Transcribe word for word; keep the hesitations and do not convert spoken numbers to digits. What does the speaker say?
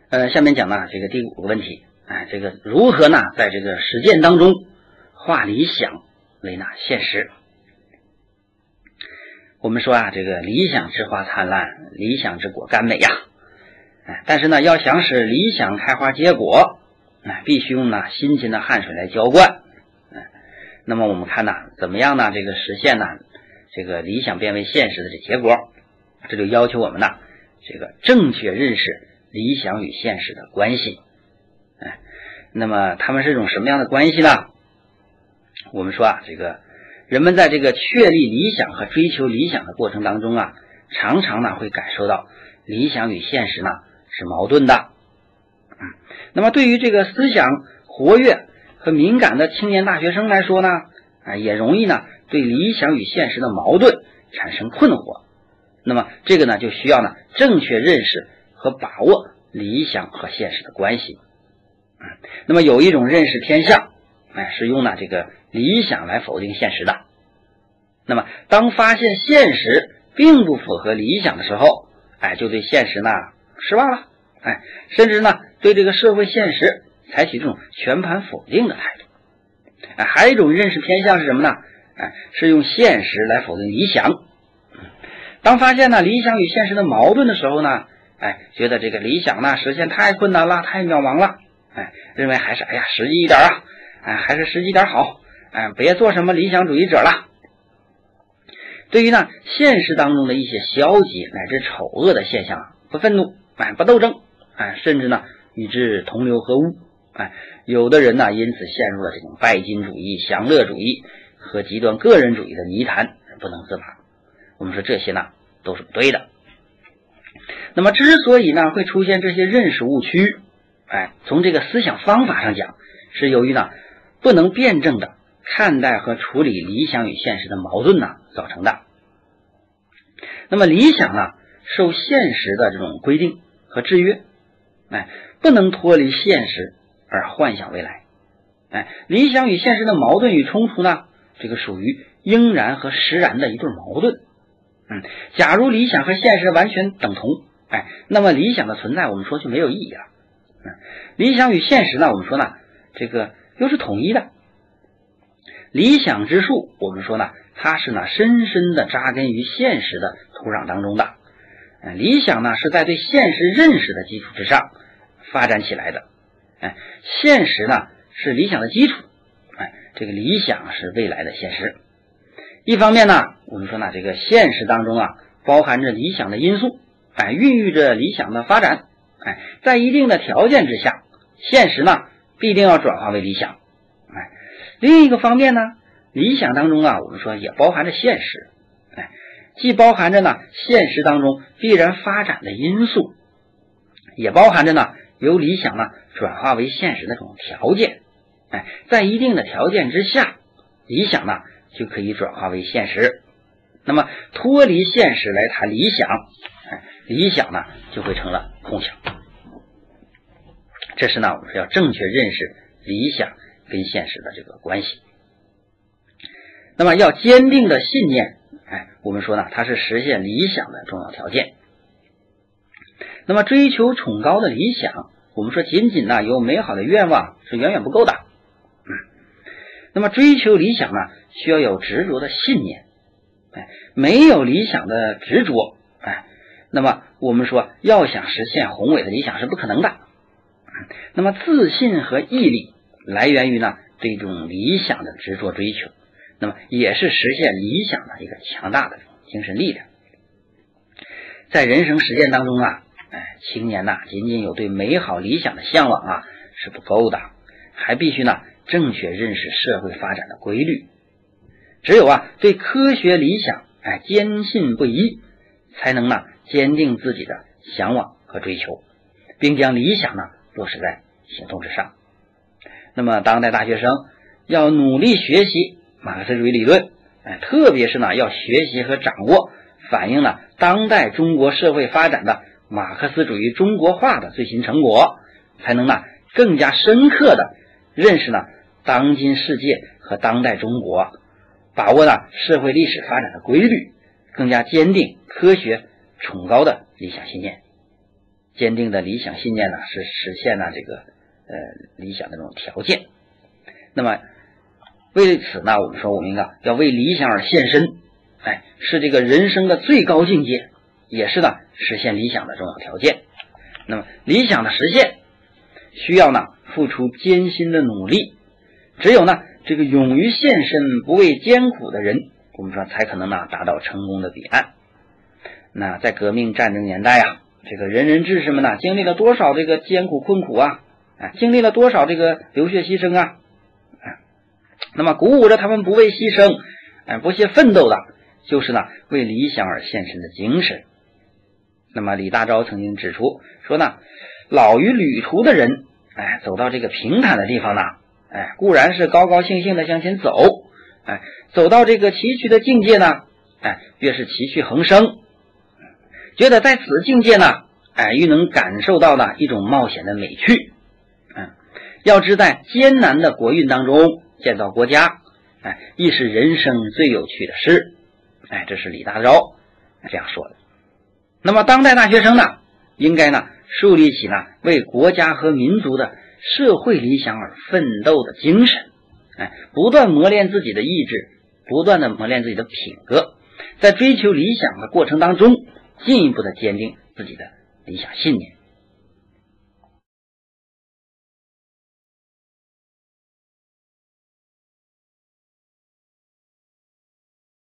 呃，下面讲呢这个第五个问题，哎，这个如何呢在这个实践当中化理想为呢现实？我们说啊，这个理想之花灿烂，理想之果甘美呀。哎，但是呢，要想使理想开花结果，哎，必须用呢辛勤的汗水来浇灌。哎，那么我们看呢，怎么样呢？这个实现呢，这个理想变为现实的这结果，这就要求我们呢，这个正确认识理想与现实的关系。哎，那么他们是一种什么样的关系呢？我们说啊，这个人们在这个确立理想和追求理想的过程当中啊，常常呢会感受到理想与现实呢是矛盾的。嗯，那么对于这个思想活跃和敏感的青年大学生来说呢，啊，也容易呢对理想与现实的矛盾产生困惑。那么这个呢就需要呢正确认识和把握理想和现实的关系。嗯，那么有一种认识偏向，哎，是用呢这个理想来否定现实的。那么当发现现实并不符合理想的时候，哎，就对现实呢失望了，哎，甚至呢对这个社会现实采取这种全盘否定的态度。哎，还有一种认识偏向是什么呢？哎，是用现实来否定理想。当发现呢理想与现实的矛盾的时候呢，哎，觉得这个理想呢实现太困难了，太渺茫了，哎，认为还是哎呀实际一点啊，哎，还是实际点好，哎，别做什么理想主义者了。对于呢现实当中的一些消极乃至丑恶的现象，不愤怒，哎，不斗争，哎，甚至呢与之同流合污，哎，有的人呢因此陷入了这种拜金主义、享乐主义和极端个人主义的泥潭，不能自拔。我们说这些呢都是不对的。那么之所以呢会出现这些认识误区，哎，从这个思想方法上讲，是由于呢不能辩证的看待和处理理想与现实的矛盾呢造成的。那么理想呢受现实的这种规定和制约，哎，不能脱离现实而幻想未来。哎，理想与现实的矛盾与冲突呢，这个属于应然和实然的一对矛盾。嗯，假如理想和现实完全等同，哎，那么理想的存在我们说就没有意义了。嗯，理想与现实呢，我们说呢，这个又是统一的。理想之树，我们说呢，它是呢深深的扎根于现实的土壤当中的。嗯，理想呢是在对现实认识的基础之上发展起来的。哎，现实呢是理想的基础，哎，这个理想是未来的现实。一方面呢，我们说呢，这个现实当中啊，包含着理想的因素，哎，孕育着理想的发展，哎，在一定的条件之下，现实呢必定要转化为理想，哎，另一个方面呢，理想当中啊，我们说也包含着现实，哎，既包含着呢现实当中必然发展的因素，也包含着呢由理想呢转化为现实的这种条件，哎，在一定的条件之下，理想呢就可以转化为现实。那么脱离现实来谈理想，哎，理想呢就会成了空想。这是呢我们说要正确认识理想跟现实的这个关系。那么要坚定的信念，哎，我们说呢它是实现理想的重要条件。那么追求崇高的理想，我们说仅仅呢有美好的愿望是远远不够的。嗯，那么追求理想呢需要有执着的信念，哎，没有理想的执着，哎，那么我们说要想实现宏伟的理想是不可能的。嗯，那么自信和毅力来源于呢对这种理想的执着追求，那么也是实现理想的一个强大的精神力量。在人生实践当中啊，哎，青年呐，仅仅有对美好理想的向往啊是不够的，还必须呢正确认识社会发展的规律。只有啊对科学理想哎坚信不疑，才能呢坚定自己的向往和追求，并将理想呢落实在行动之上。那么当代大学生要努力学习马克思主义理论，哎，特别是呢要学习和掌握反映了当代中国社会发展的马克思主义中国化的最新成果，才能呢更加深刻的认识呢当今世界和当代中国，把握呢社会历史发展的规律，更加坚定科学崇高的理想信念。 坚定的理想信念呢，是实现了这个呃理想的这种条件。那么为此呢，我们说我们啊要为理想而献身，哎，是这个人生的最高境界，也是呢实现理想的重要条件。那么理想的实现需要呢付出艰辛的努力，只有呢这个勇于献身不畏艰苦的人，我们说才可能呢达到成功的彼岸。那在革命战争年代啊，这个仁人志士们呢经历了多少这个艰苦困苦啊，哎，经历了多少这个流血牺牲啊，哎，那么鼓舞着他们不畏牺牲，哎，不懈奋斗的，就是呢为理想而献身的精神。那么李大钊曾经指出说呢，老于旅途的人，哎，走到这个平坦的地方呢，哎，固然是高高兴兴的向前走，哎，走到这个崎岖的境界呢，哎，越是崎岖横生，觉得在此境界呢，哎，愈能感受到呢一种冒险的美趣。嗯，要知在艰难的国运当中建造国家，哎，亦是人生最有趣的事。哎，这是李大钊这样说的。那么当代大学生呢，应该呢树立起呢为国家和民族的社会理想而奋斗的精神，哎，不断磨练自己的意志，不断的磨练自己的品格，在追求理想的过程当中，进一步的坚定自己的理想信念。